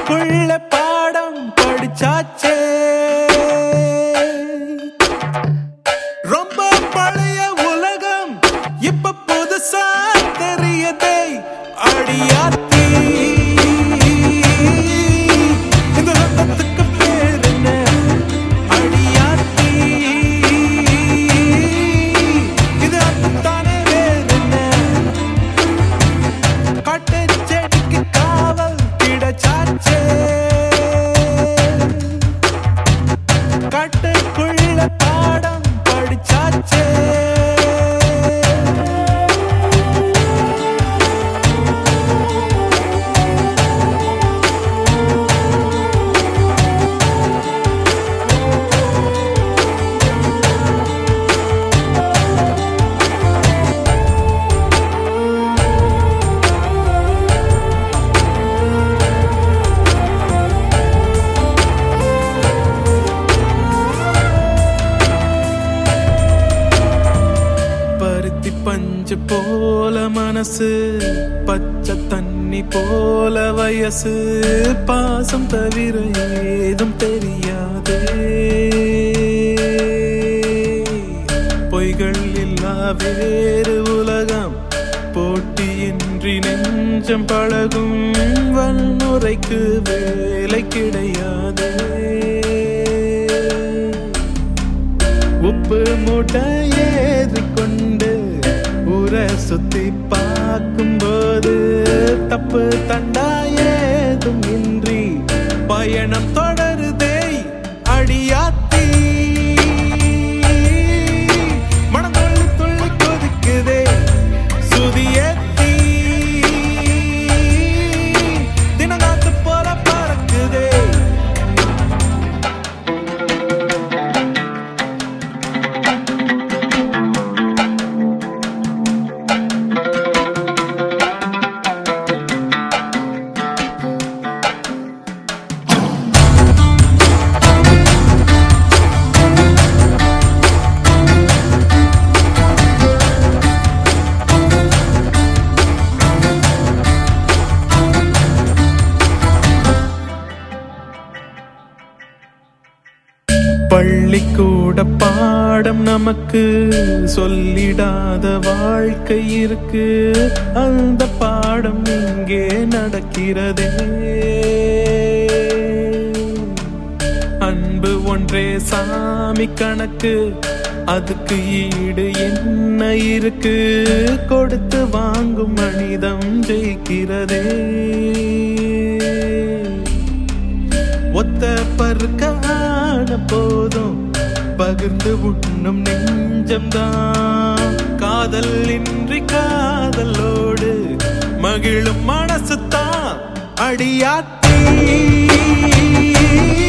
காட்டுக்குள்ள பாடம் படிச்சாச்சே, ரொம்ப பழைய உலகம் இப்ப புதுசா தெரியதே. அடியாத்தி இந்த ரத்தத்துக்கு பேர் என்ன? அடியாத்தி இது அத்தானே வேற என்ன? காட்டு செடிக்கு காவல் கிடைச்சாச்சே, காட்டுக்குள்ள பாடம் படிச்சாச்சே. பருத்தி பஞ்சு போல மனசு, பச்சை தண்ணி போல வயசு, பாசம் தவிர ஏதும் தெரியாதே. பொய்கள் இல்லா வேறு உலகம், போட்டியின்றி நெஞ்சம் பழகும், வன்முறைக்கு வேலை கிடையாதே. உப்பு மூட்டை ஏறிக்கொண்டு ஊரை சுத்தி பார்க்கும்போது, தப்பு தண்டா ஏதும் இன்றி பயணம் தொடருதே. அடியாத்தி மனம் துள்ளி துள்ளி கொதிக்குதே, சுதியேத்தி தினங்காத்து போல பறக்குதே. பள்ளிக்கூட பாடம் நமக்கு சொல்லிடாத வாழ்க்கை இருக்கு, அந்த பாடம் இங்கே நடக்கிறதே. அன்பு ஒன்றே சாமி கணக்கு, அதுக்கு ஈடு என்ன இருக்கு? கொடுத்து வாங்கும் மனிதம் ஜெயிக்கிறதே. ஒத்த பருக்கான போதும் பகிர்ந்து உண்ணும் நெஞ்சம்தான், காதல் இன்றி காதலோடு மகிழும் மனசுத்தான். அடியாத்தி